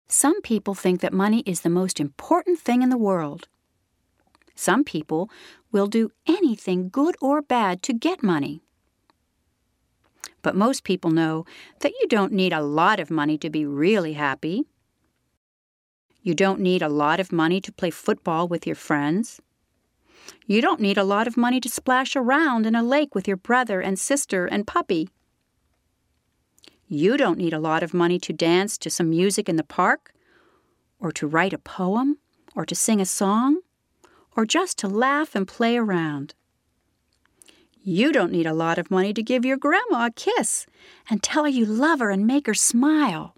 Some people think that money is the most important thing in the world. Some people will do anything, good or bad, to get money. But most people know that you don't need a lot of money to be really happy. You don't need a lot of money to play football with your friends. You don't need a lot of money to splash around in a lake with your brother and sister and puppy. You don't need a lot of money to dance to some music in the park, or to write a poem, or to sing a song, or just to laugh and play around. You don't need a lot of money to give your grandma a kiss and tell her you love her and make her smile.